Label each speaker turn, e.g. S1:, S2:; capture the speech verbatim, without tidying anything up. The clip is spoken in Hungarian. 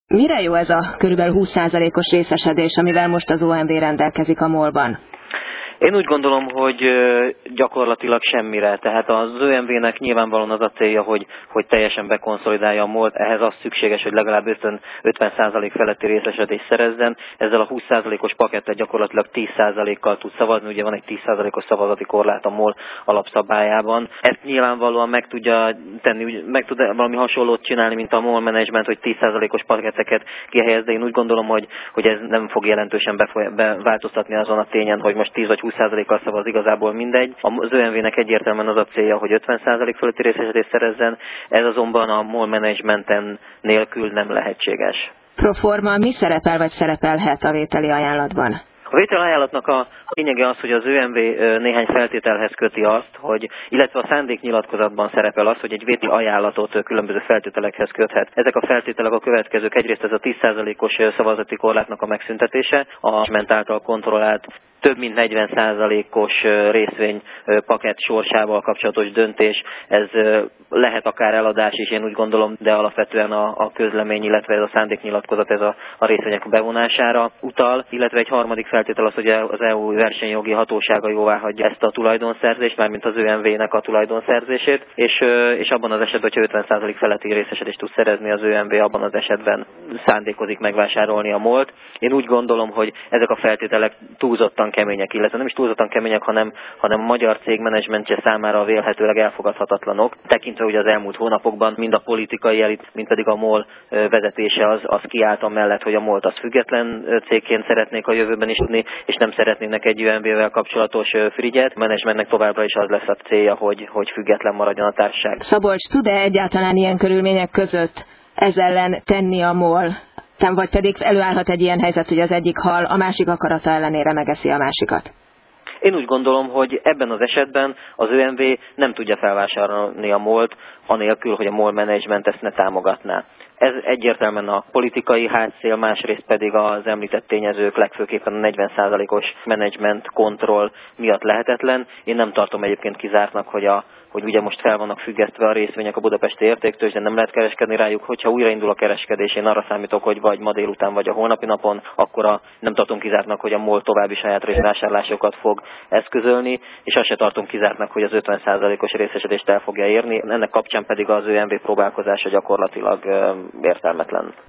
S1: Mire jó ez a körülbelül húsz százalékos részesedés, amivel most az o em vé rendelkezik a MOL-ban?
S2: Én úgy gondolom, hogy gyakorlatilag semmire. Tehát az o em vé-nek nyilvánvalóan az a célja, hogy, hogy teljesen bekonszolidálja a MOL-t. Ehhez az szükséges, hogy legalább ötven százalék feletti részesedést szerezzen. Ezzel a húsz százalékos pakettel gyakorlatilag tíz százalékkal tud szavazni. Ugye van egy tíz százalékos szavazati korlát a MOL alapszabályában. Ezt nyilvánvalóan meg tudja tenni, meg tud valami hasonlót csinálni, mint a MOL Management, hogy tíz százalékos paketeket kihelyez, de én úgy gondolom, hogy, hogy ez nem fog jelentősen befoly- beváltoztatni azon a tényen, hogy most tíz vagy húsz százalékkal szavaz, igazából mindegy. Az o em vé-nek egyértelműen az a célja, hogy ötven százalék fölötti részesedést szerezzen, ez azonban a MOL Managementen nélkül nem lehetséges.
S1: Proforma mi szerepel vagy szerepelhet a vételi ajánlatban?
S2: A vételajánlatnak a lényege az, hogy az o em vé néhány feltételhez köti azt, hogy, illetve a szándéknyilatkozatban szerepel az, hogy egy vételi ajánlatot különböző feltételekhez köthet. Ezek a feltételek a következők: egyrészt ez a tíz százalékos szavazati korlátnak a megszüntetése, a management által kontrollált több mint negyven százalékos részvénypakett sorsával kapcsolatos döntés, ez lehet akár eladás is, én úgy gondolom, de alapvetően a, a közlemény, illetve ez a szándéknyilatkozat ez a, a részvények bevonására utal, illetve egy harmadik feltétel az, hogy az é u versenyjogi hatósága jóváhagyja ezt a tulajdonszerzést, mármint az o em vé-nek a tulajdonszerzését, és, és abban az esetben, hogyha ötven százalék feletti részesedést tud szerezni az o em vé, abban az esetben szándékozik megvásárolni a MOL-t. Én úgy gondolom, hogy ezek a feltételek túlzottan kemények, illetve nem is túlzottan kemények, hanem, hanem a magyar cég menedzsmentje számára vélhetőleg elfogadhatatlanok. Tekintve, hogy az elmúlt hónapokban mind a politikai elit, mind pedig a MOL vezetése az, az kiállt amellett, hogy a MOL-t az független cégként szeretnék a jövőben is tudni, és nem szeretnének egy o em vé-vel kapcsolatos frigyet. A menedzsmentnek továbbra is az lesz a célja, hogy, hogy független maradjon a társaság.
S1: Szabolcs, tud-e egyáltalán ilyen körülmények között ez ellen tenni a MOL? Vagy pedig előállhat egy ilyen helyzet, hogy az egyik hal a másik akarata ellenére megeszi a másikat?
S2: Én úgy gondolom, hogy ebben az esetben az o em vé nem tudja felvásárolni a MOL-t, anélkül, hogy a MOL Management ezt ne támogatná. Ez egyértelműen a politikai hátszél, másrészt pedig az említett tényezők, legfőképpen a negyven százalékos menedzsment kontroll miatt lehetetlen. Én nem tartom egyébként kizártnak, hogy a hogy ugye most fel vannak függesztve a részvények a budapesti értéktőzsdén, nem lehet kereskedni rájuk, hogyha újraindul a kereskedés, én arra számítok, hogy vagy ma délután, vagy a holnapi napon, akkor a, nem tartom kizártnak, hogy a MOL további saját részvásárlásokat fog eszközölni, és azt se tartom kizártnak, hogy az ötven százalékos részesedést el fogja érni, ennek kapcsán pedig az o em vé próbálkozása gyakorlatilag értelmetlen.